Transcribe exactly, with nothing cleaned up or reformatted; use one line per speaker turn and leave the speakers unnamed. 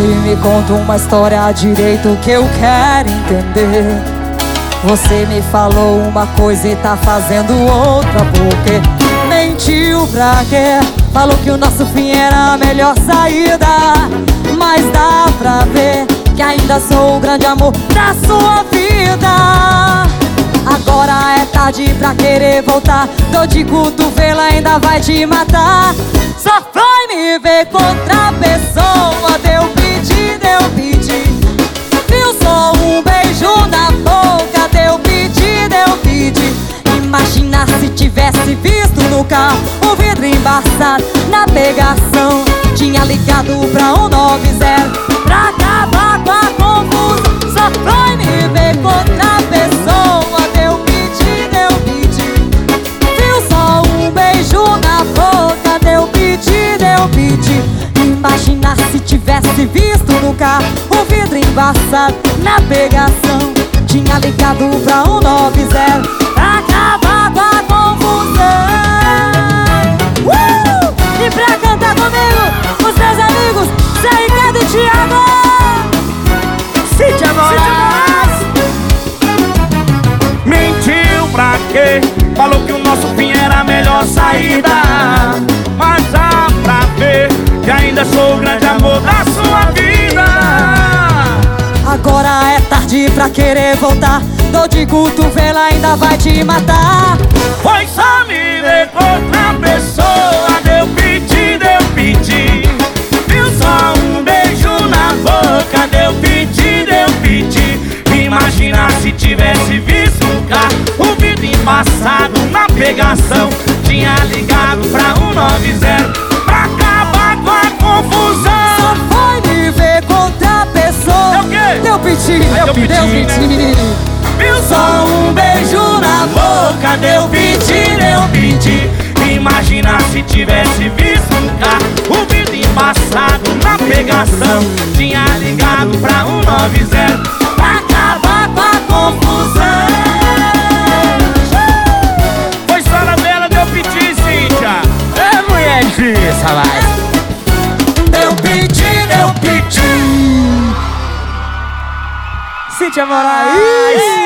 Senta e me conta uma história direito que eu quero entender. Você me falou uma coisa e tá fazendo outra. Por quê? Mentiu pra quê? Falou que o nosso fim era a melhor saída, mas dá pra ver que ainda sou o grande amor da sua vida. Agora é tarde pra querer voltar, dor de cotovelo ainda vai te matar. Só foi me ver com outra pessoa, deu pedir, deu pedir. Viu só um beijo na boca, deu pedir, deu pedir. Imagina se tivesse visto no carro o vidro embaçado na pegação. Tinha ligado pra um nove zero pra acabar com a confusão. Só foi me ver com outra pessoa, deu pedir, deu pedir. Viu só um beijo na boca, deu pedir, deu pedir. Imagina se tivesse visto no carro o vidro embaçado na pegação. Tinha ligado pra um nove zero pra acabar com a confusão. uh! E pra cantar comigo, os meus amigos Zé Ricardo e Thiago. Cíntia Moraes.
Mentiu pra quê? Falou que o nosso fim era a melhor saída, mas dá pra ver que ainda sou o grande amor da sua vida.
Agora é tarde pra querer voltar, dor de cotovelo ainda vai te matar.
Foi só me ver com outra pessoa, deu piti, deu piti. Viu só um beijo na boca, deu piti, deu piti. Imagina se tivesse visto o carro, o vidro embaçado na pegação. Tinha ligado pra um nove zero pra acabar com a confusão.
Só foi me ver com outra pessoa,
Deu o quê?
deu piti,
Deu
deu
piti,
piti.
Viu só um beijo na boca, deu piti, deu piti. Imagina se tivesse visto o carro, o vidro embaçado na pegação. Tinha ligado pra um nove zero pra acabar com a confusão. Foi só na dela, deu piti, Cíntia.
É mulher difícil, rapaz.
Deu piti, deu piti.
Cíntia Moraes.